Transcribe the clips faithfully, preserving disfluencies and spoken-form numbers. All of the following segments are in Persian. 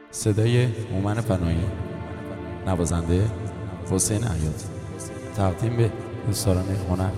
صدای هومن فنایی، نوازنده حسین عیاد، تقدیم به دوستداران هنر.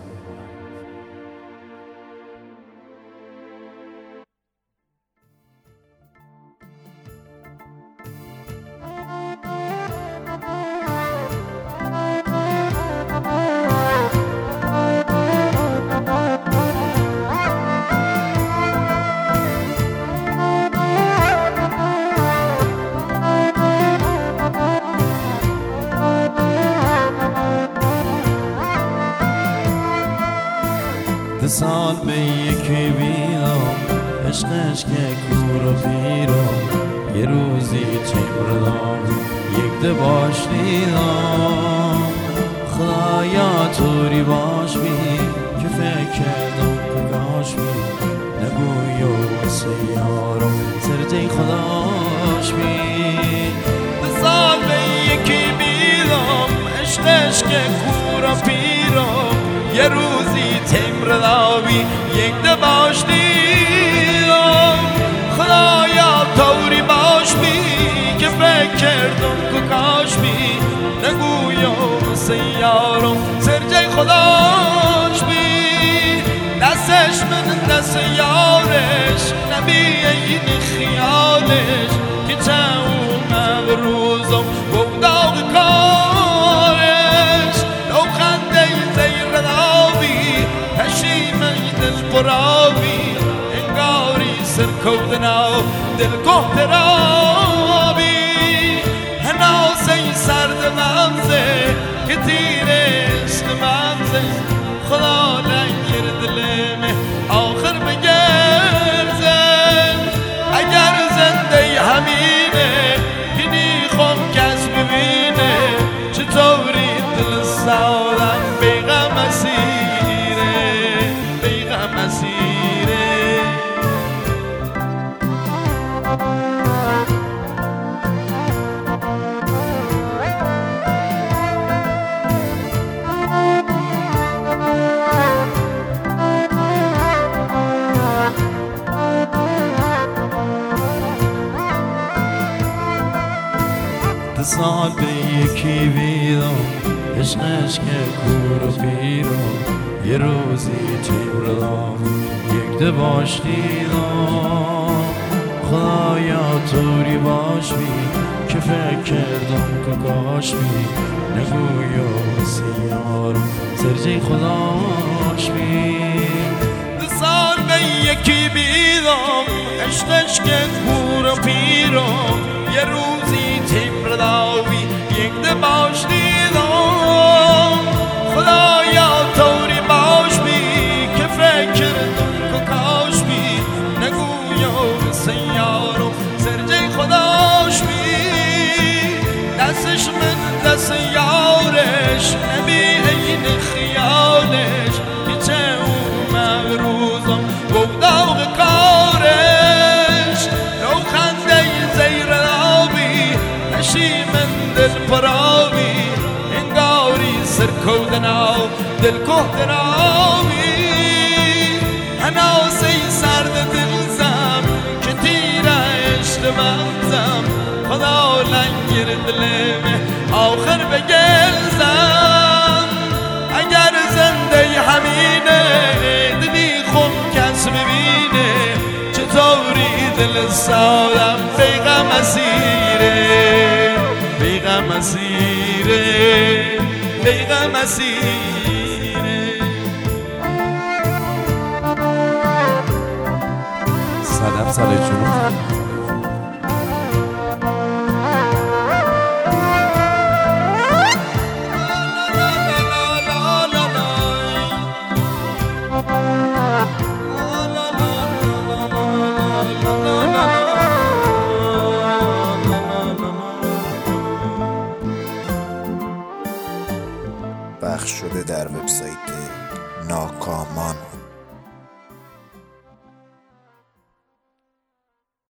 ده سال به یکی بیام عشقش که کور و پیرم، یه روزی چمر دام یک ده باش دیدم. خدایا طوری باش بی که فکر کردم کاش بی، نگوی و واسه یارم سرجه خداش بی. ده سال به یکی بیام عشقش که کور و پیرم، یه روزی تمر داوی یک ده باش دیدم. خدایا طوری باش بی که فکر کردم که کاش بی، نگویم سیارم سرجه خداش بی. دستش من دست یارش نبی این خیالش، که چون مغروزم و داغ کارش. لو خنده زیر داوی پشیمه دل پراوی، انگاری سر کودنا دل کهترابی. هناسه سرد ممزه که تیرش ممزه، خدا لنگر دلمه آخر بگرزه. اگر زنده همینه بینی خون کس ببینه، چطوری دل سادم بیغم اسیره بیغم اسیره. ده سال به یکی بیدم عشقش که کور و پیرم، یه روزی چمر دام یک ده باش دیدم. خدایا طوری باش بی که فکر کردم که کاش بی، نگویم سیارم سرجه خداش بی. ده سال به یکی بیدم عشقش که کور و پیرم، یه روزی تمر داوی یک ده باش دیدم. خدایا طوری باش بی که فکر کردم که کاش بی، نگویم سیارم سرجه خداش بی. دستش من دست یارش نبی این خیالش، که چه او مغروزم و داغ کارش. لو خنده زیر داوی پشیمه دل پراوی، انگاری سر کودنا دل کهترابی. هناسه سرد دلزم که تیر عشق مغزم، خدا لنگر دلمه آخر بگرزم. اگر زنده همینه دلی خون کس ببینه، چطوری دل سادم بیغم اسیره بیغم اسیره بیغم اسیره. صدف سال جنوب پخش شده در وبسایت ناکامان.